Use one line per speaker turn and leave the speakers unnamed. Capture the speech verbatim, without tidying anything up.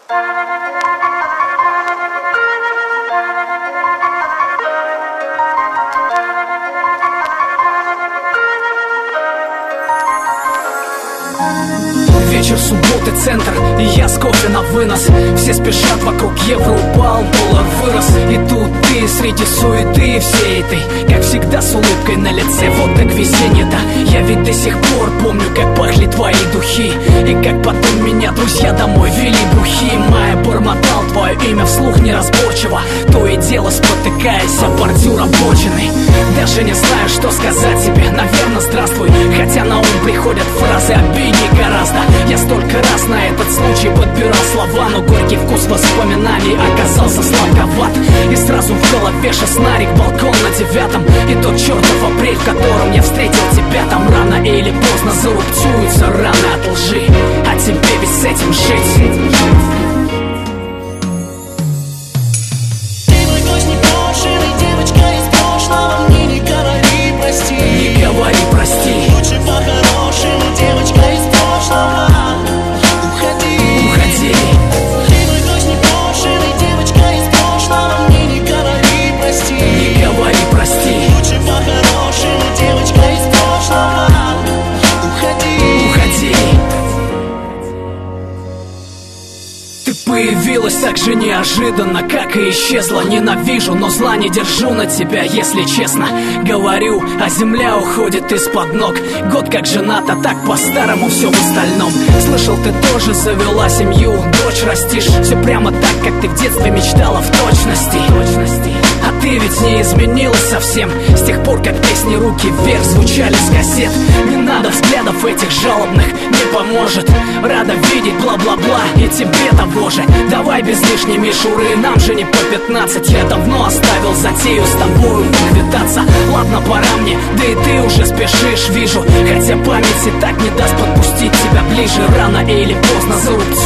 Вечер, субботы, центр, и я с кофе на вынос. Все спешат, вокруг евро упал, доллар вырос. И тут ты среди суеты всей этой, как всегда с улыбкой на лице. Вот так везенье-то. Я ведь до сих пор помню, как пахли твои духи, и как потом меня друзья домой вели бухи. Майя бормотал твое имя вслух неразборчиво, то и дело спотыкаясь о бордюр обочины. Даже не знаю, что сказать тебе, наверное, здравствуй, хотя на ум приходят фразы обиднее гораздо. Я столько раз на этот случай подбирал слова, но горький вкус воспоминаний оказался сладковат. И сразу в голове шестнарик, балкон на девятом, и тот чертов апрель, в котором я встретил тебя. Там рано или поздно зарубцуются раны от лжи, а тебе ведь с этим жить. Не говори прости.
Лучше по-хорошему, девочка из прошлого. Уходи,
уходи.
Ты мой дождь непрошенный, девочка из прошлого. Мне не говори прости.
Не говори прости.
Лучше по-хорошему, девочка из прошлого. Уходи,
уходи. Ты появилась так же неожиданно, как и исчезла. Ненавижу, но зла не держу на тебя, если честно говорю, а земля уходит из-под ног. Год как женат, а так по-старому все в остальном. Слышал, ты тоже завела семью, дочь растишь. Все прямо так, как ты в детстве мечтала в точности, точности. А ты ведь не изменилась совсем с тех пор, как песни «Руки вверх» звучали с кассет. Не надо взглядов этих жалобных, не поможет. Рада видеть бла-бла-бла и тебе того же. Давай без лишней мишуры, нам же не по пятнадцать. Я давно оставил затею с тобою поквитаться. Ладно, пора мне, да и ты уже спешишь, вижу. Хотя память и так не даст подпустить тебя ближе. Рано или поздно зарубцуется